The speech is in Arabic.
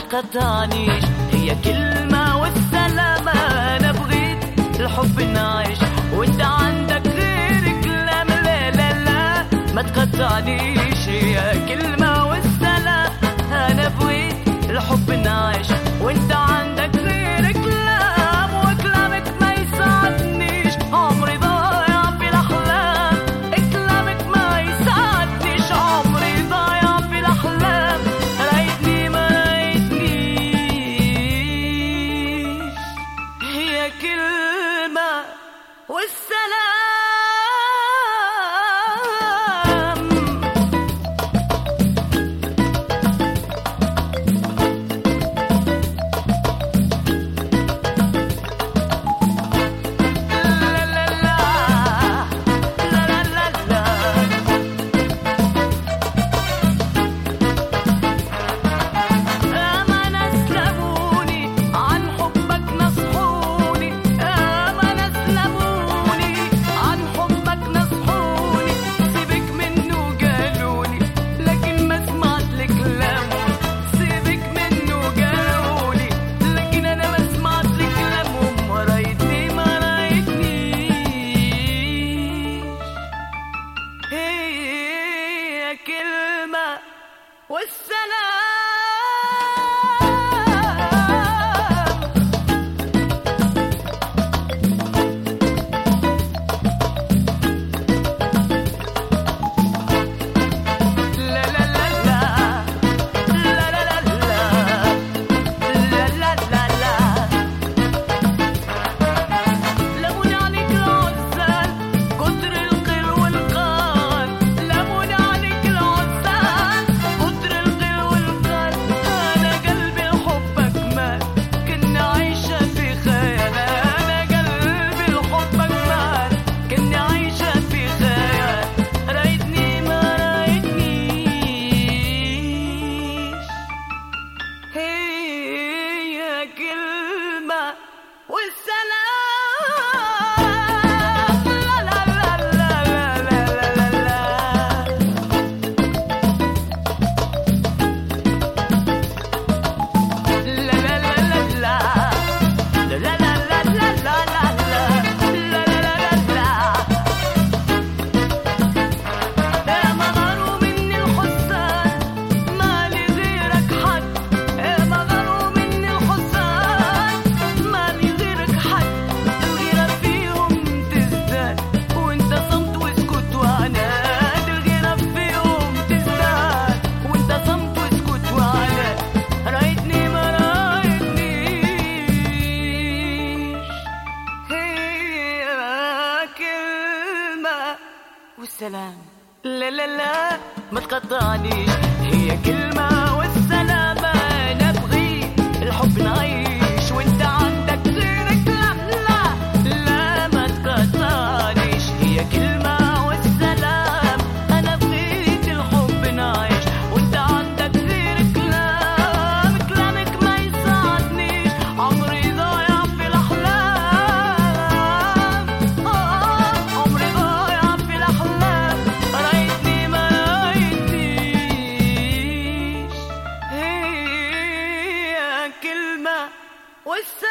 تقطعنيش، هي كلمة والسلامة. أنا بغيت الحب نعيش وانت عندك غير كلام. لا لا لا ما تقطعنيش، هي كلمة والسلام. أنا بغيت الحب نعيش وانت عندك غير كلام، وكلامك ما يساعدنيش، عمري ضايع في الأحلام. كلامك ما يساعدنيش، عمري ضايع في الأحلام. رايتني ما رايتنيش، هي كلمة والسلام. كلمة والسلام. كلمة والسلام. والسلام. لا لا لا ما تقطعنيش، هي كلمة والسلام. أنا بغيت الحب نعيش وانت عندك غير كلام. لا لا ما تقطعنيش، هي كلمة والسلام. أنا بغيت الحب نعيش وانت عندك غير كلام. كلامك ما يساعدنيش، عمري ضايع في الأحلام. عمري ضايع في الأحلام. رايتني ما رايتنيش، هي كلمة والسلام.